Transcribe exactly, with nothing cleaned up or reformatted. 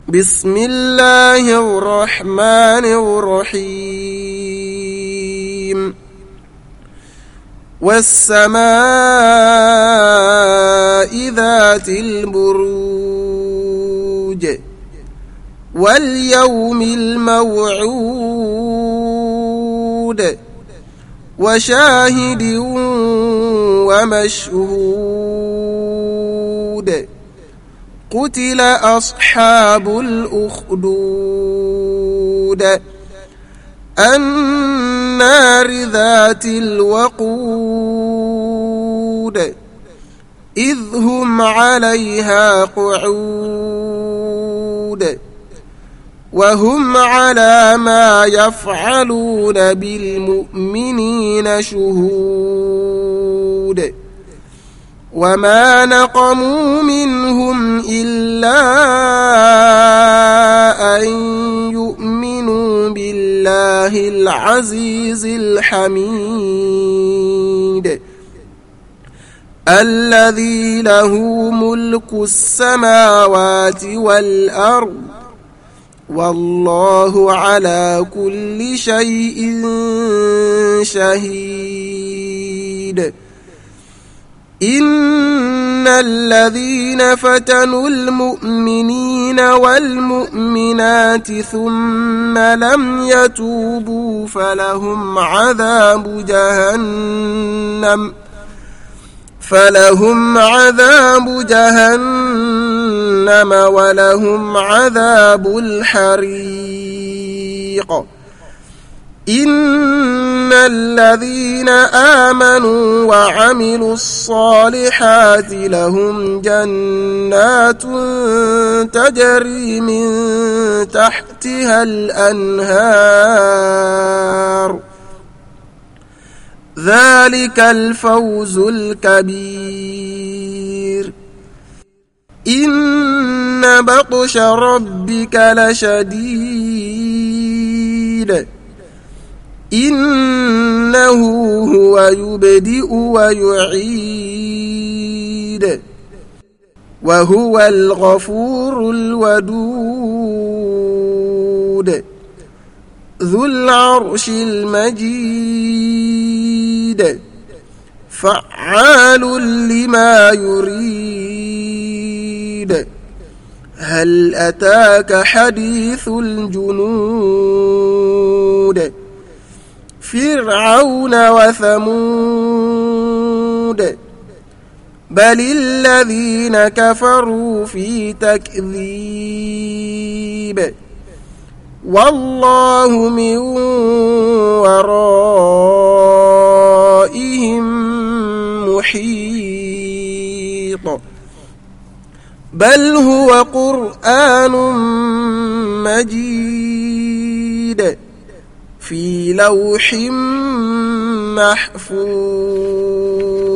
بسم الله الرحمن الرحيم والسماء ذات البروج واليوم الموعود وشاهد ومشهود قتل أصحاب الأخدود النار ذات الوقود إذ هم عليها قعود وهم على ما يفعلون بالمؤمنين شهود وما نقموا منهم إلا أن يؤمنوا بالله العزيز الحميد الذي له ملك السماوات والأرض والله على كل شيء شهيد إن الذين فتنوا المؤمنين والمؤمنات ثم لم يتوبوا فلهم عذاب جهنم فلهم عذاب جهنم ولهم عذاب الحريق إن الذين آمنوا وعملوا الصالحات لهم جنات تجري من تحتها الأنهار ذلك الفوز الكبير إن بطش ربك لشديد إنه هو يبدئ ويعيد وهو الغفور الودود ذو العرش المجيد فعال لما يريد هل أتاك حديث الجنود فرعون وثمود بل الذين كفروا في تكذيب والله من ورائهم محيط بل هو قرآن مجيد في لوح محفوظ.